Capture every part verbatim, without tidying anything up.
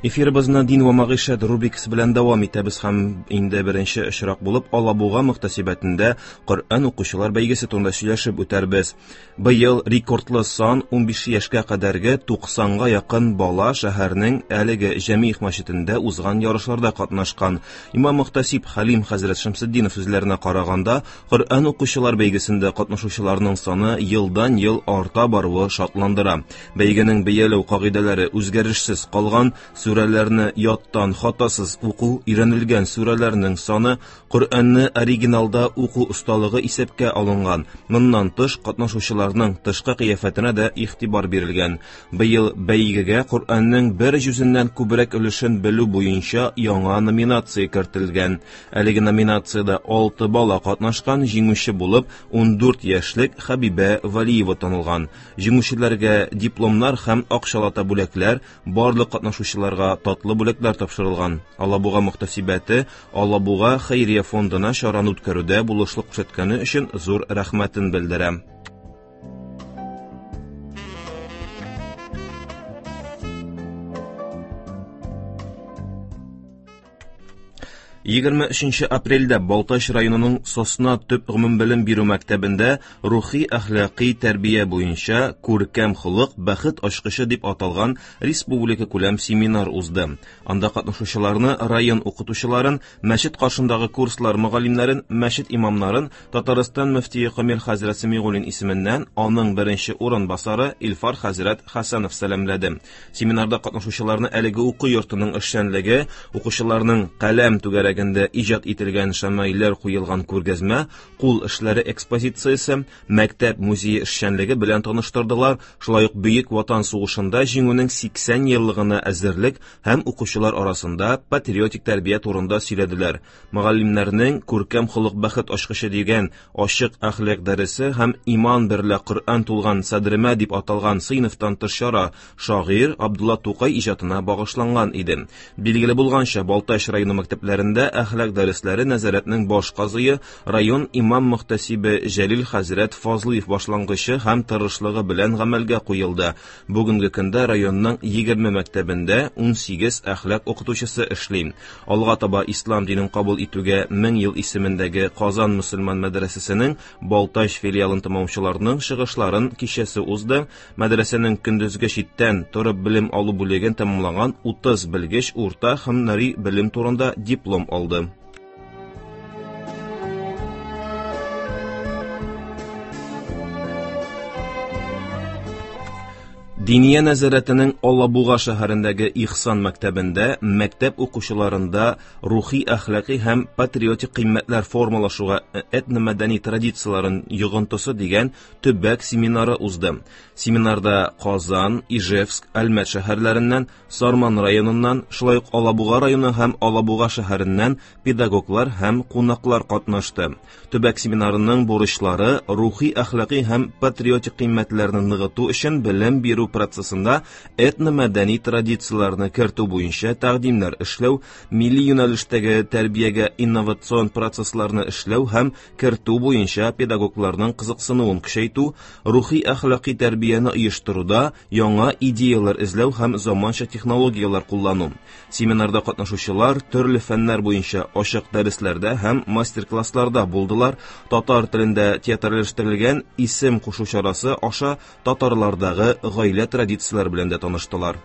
Эфирыбызны дин ва магышат рубрикасы белән дәвам итәбез һәм инде беренче очрак булып Алабуга мөхтәсибәтендә Коръән укучылар бәйгесе турында сөйләшеп үтәрбез. Быел рекордлы сан ун биш яшькә кадәрге туксанга якын бала шәһәрнең әлеге Җәмигъ мәчетендә узган ярышларда катнашкан. Имам мөхтәсиб Хәлим хәзрәт Шәмсетдинов сүзләренә караганда, Коръән укучылар бәйгесендә катнашучыларның саны елдан-ел арта баруы шатландыра. Бәйгенең бәяләү кагыйдәләре үзгәрешсез калган, сүрәләрне яттан хатасыз уку, өйрәнелгән сүрәләрнең саны, Коръәнне оригиналда уку осталыгы исәпкә алынган. Моннан тыш катнашучыларның тышкы кыяфәтенә дә игътибар бирелгән. Быел бәйгегә Коръәннең бер җүзеннән күбрәк өлешен белү буенча яңа номинация кертелгән. Әлеге номинациядә алты бала катнашкан, җиңүче булып ун дүрт яшьлек Хәбибә Валиева танылган. Җиңүчеләргә дипломнар һәм акчалата бүләкләр, барлык катнашучыларга татлы бүләкләр тапшырылган. Алабуга мөхтәсибәте Алабуга хәйрия фондына чараны үткәрүдә булышлык күрсәткәне өчен зур рәхмәтен белдерә. егерме өченче апрельдә Балтач районының Сосна төп гомумбелем бирү мәктәбендә рухи-әхлакый тәрбия буенча күркәм холык бәхет ачкычы дип аталган республика күләм семинар узды. Анда катнашучыларны район укытучыларын, мәчет каршындагы курслар мөгаллимнәрен, мәчет имамнарын Татарстан мөфтие Камил хәзрәт Сәмигуллин исеменнән аның беренче урынбасары Илфар хәзрәт Хәсәнов сәламләде. Семинарда катнашучыларны әлеге уку йортының эшчәнлеге, укучыларның каләм түгәрә иҗат ителгән шәмаилләр куелган күргәзмә, кул эшләре экспозициясе, мәктәп музее эшчәнлеге белән таныштырдылар. Шулай ук Бөек Ватан сугышында җиңүнең сиксән еллыгына әзерлек һәм укучылар арасында патриотик тәрбия турында сөйләделәр. Мөгаллимнәрнең күркәм холык бәхет ачкычы дигән ачык әхлак дәресе һәм иман берлә Коръән тулган садремә дип аталган сыйныфтан тыш чара шагыйрь Абдулла Тукай иҗатына багышланган иде. Билгеле булганча, Балтач районы мәктәпләрендә әхлак дәресләре нәзарәтнең баш казые район имам мөхтәсибе Җәлил хәзрәт Фазлыев башлангычы һәм тырышлыгы белән гамәлгә куелды. Бүгенге көндә районның егерме мәктәбендә ун сигез әхлак укытучысы эшли. Алга таба ислам динен кабул итүгә мең ел исемендәге Казан мөселман мәдрәсәсенең Балтач филиалын тәмамлаучыларның чыгышларын кичәсе узды. Мәдрәсәнең көндезге читтән торып белем алу бүлеген тәмамлаган утыз белгеч урта һәм нари белем турында диплом алды. Диния нәзарәтенең Алабуга шәһәрендәге Ихсан мәктәбендә мәктәп укучыларында рухи-әхлакый һәм патриотик кыйммәтләр формалашуга этно-мәдәни традицияларын йогынтысы дигән төбәк семинары узды. Семинарда Казан, Ижевск, Әлмәт шәһәрләреннән, Сарман районыннан, шулай ук Алабуга районы һәм Алабуга шәһәреннән педагоглар һәм кунаклар катнашты. Төбәк семинарының бурычлары рухи-әхлакый һәм патриотик кыйммәтләрне ныгыту өчен белем бирү процессында этно-мәдәни традицияларны кертү буенча тәкъдимнәр эшләү, милли юнәлештәге тәрбиягә инновацион процессларны эшләү һәм кертү буенча педагогларның кызыксынуын көчәйтү, рухи-әхлакый тәрбияне оештыруда яңа идеялар эзләү һәм заманча технологиялар куллану. Семинарда катнашучылар төрле фәннәр буенча ачык дәресләрдә һәм мастер-классларда булдылар. Татар телендә театрлаштырылган исем кушу чарасы аша татарлардагы гаилә традицияләре белән дә таныштылар.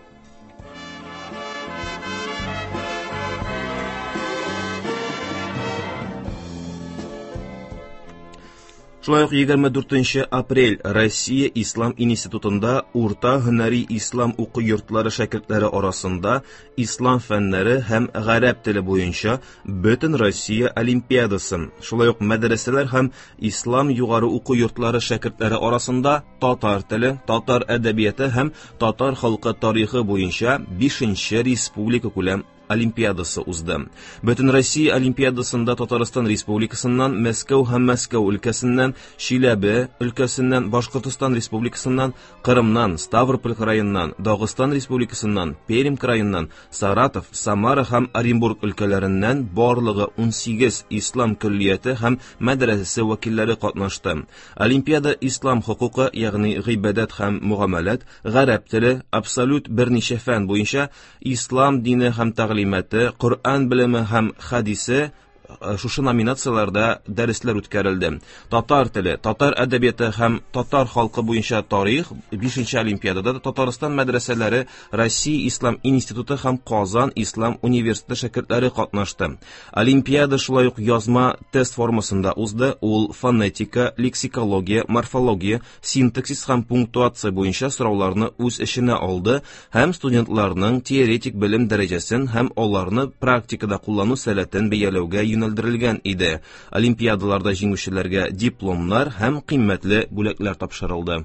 Шулай ук егерме дүртенче апрель Россия Ислам институтында урта һөнәри ислам уку йортлары шәкертләре арасында ислам фәннәре һәм гарәп теле буенча бөтен Россия олимпиадасы, шулай ук мәдрәсәләр һәм ислам югары уку йортлары шәкертләре арасында татар теле, татар әдәбияты һәм татар халкы тарихы буенча бишенче республика күләм олимпиадасы узды. Бөтен Россия олимпиадасында Татарстан Республикасыннан, Мәскәү һәм Мәскәү өлкәсеннән, Шиләбе өлкәсеннән, Башкортстан Республикасыннан, Кырымнан, Ставрополь краеннан, Дагыстан Республикасыннан, Пермь краеннан, Саратов, Самара һәм Оренбург өлкәләреннән барлыгы ун сигез ислам көллияте һәм мәдрәсәсе вәкилләре катнашты. Олимпиада ислам хокукы, ягъни гыйбадәт һәм мугамәләт, гарәп теле, абсолют берничә фән буенча ислам дине һәм тәгълиматы, Коръән белеме һәм хадисе шушы номинацияларда дәресләр үткәрелде. Татар теле, татар әдәбияты һәм татар халкы буенча тарих, бишенче олимпиадада Татарстан мәдрәсәләре, Россия Ислам институты һәм Казан Ислам университеты шәкертләре катнашты. Олимпиада шулай ук язма тест формасында узды. Ул фонетика, лексикология, морфология, синтаксис һәм пунктуация буенча сорауларны үз эченә алды һәм студентларның теоретик белем дәрәҗәсен һәм аларны практикада куллану сәләтен бәяләүгә юнәлдерелгән иде. Олимпиадаларда җиңүчеләргә дипломнар һәм кыйммәтле бүләкләр тапшырылды.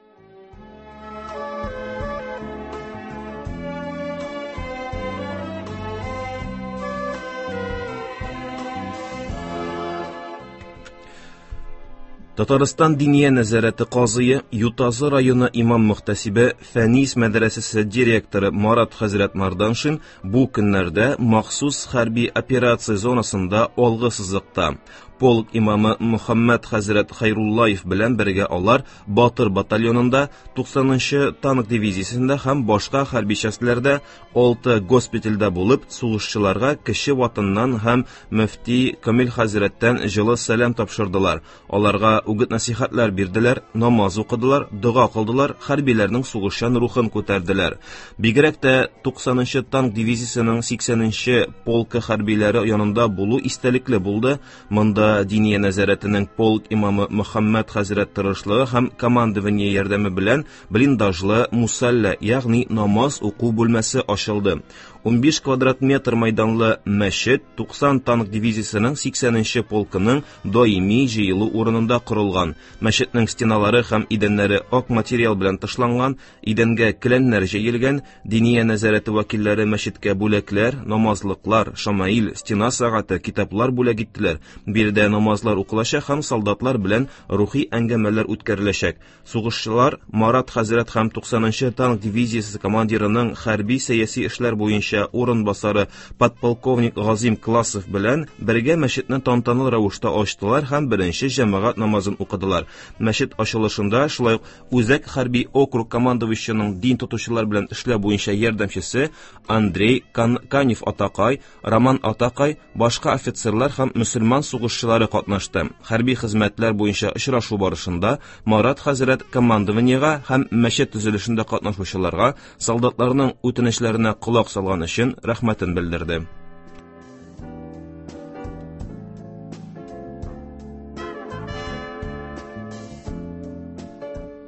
Татарстан Диния нәзарәте казые, Ютазы районы имам-мөхтәсибе, Фәнис мәдрәсәсе директоры Марат хәзрәт Марданшин бу көннәрдә махсус хәрби операция зонасында алгы сызыкта. Полк имамы Мөхәммәд хәзрәт Хайруллаев белән бергә алар Батыр батальонында, туксанынчы танк дивизиясендә һәм башка хәрби частьләрдә, алты госпитальдә булып, сугышчыларга кече ватаннан һәм мөфти Камил хәзрәттән җылы сәлам тапшырдылар. Аларга үгет-насихатлар бирделәр, намаз укыдылар, дуга кылдылар, хәрбиләрнең сугышчан рухын күтәрделәр. Бигрәк тә туксанынчы танк дивизиясенең сиксәненче полкы хәрбиләре янында булу истәлекле булды. Монда Диния нәзарәтенең полк имамы Мөхәммәд хәзрәт тырышлыгы һәм командование ярдәме белән блиндажлы мусалла, ягъни намаз уку бүлмәсе ачылды. ун биш квадрат метр майданлы мәчет туксан танк дивизиясенең сиксәненче полкының даими җыелу урынында корылган. Мәчетнең стеналары һәм идәннәре ак материал белән тышланган, идәнгә келәннәр җәелгән. Диния нәзарәте вәкилләре мәчеткә бүләкләр, намазлыклар, шамаил, стена сәгате, китаплар бүләк иттеләр. Биредә намазлар укылачак һәм солдатлар белән рухи әңгәмәләр үткәреләчәк. Сугышчылар Марат хәзрәт һәм туксанынчы танк дивизиясе командирының хәрби сәяси эшләр буенча урынбасары подполковник Газим Классов белән бергә мәчетне тантаналы рәвештә ачтылар һәм беренче җәмәгать намазын укыдылар. Мәчет ачылышында шулай ук Үзәк хәрби округ командовущының дин тотучылар белән эшләр буенча ярдәмчесе Андрей Канев Атакай, Роман Атакай, башка офицерлар һәм мөселман сугышчылары катнашты. Хәрби хезмәтләр буенча очрашу барышында Марат хәзрәт командованиегә һәм мәчет төзелешендә катнашучыларга солдатларның үтенечләренә колак салган өчен рәхмәтен белдерде.